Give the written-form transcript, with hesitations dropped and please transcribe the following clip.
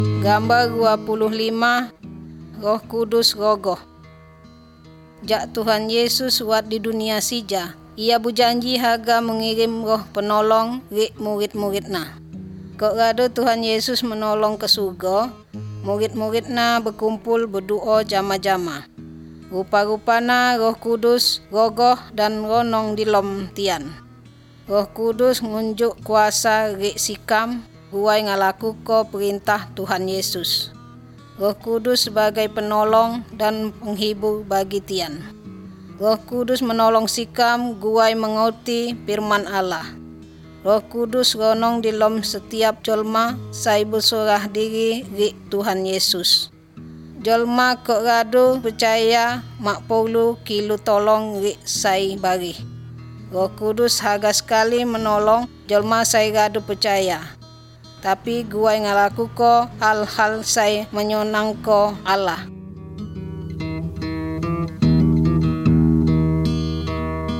Gambar 25, Roh Kudus rogoh. Jak Tuhan Yesus wat di dunia sija, Ia berjanji haga mengirim roh penolong rik murid-muridna. Kok rado Tuhan Yesus menolong ke surga, murid-muridna berkumpul berdoa jama-jama. Rupa-rupana Roh Kudus rogoh dan ronong di lom tian. Roh Kudus ngunjuk kuasa rik sikam guai ngalaku ko perintah Tuhan Yesus. Roh Kudus sebagai penolong dan penghibur bagi tian. Roh Kudus menolong sikam guai mengerti firman Allah. Roh Kudus ronong di lom setiap jolma sai berserah diri rik Tuhan Yesus. Jolma kok rado percaya mak perlu kilu tolong rik sai bari. Roh Kudus haga sekali menolong jolma sai rado percaya. Tapi guai ngalaku ko hal-hal sai menyonang ko Allah.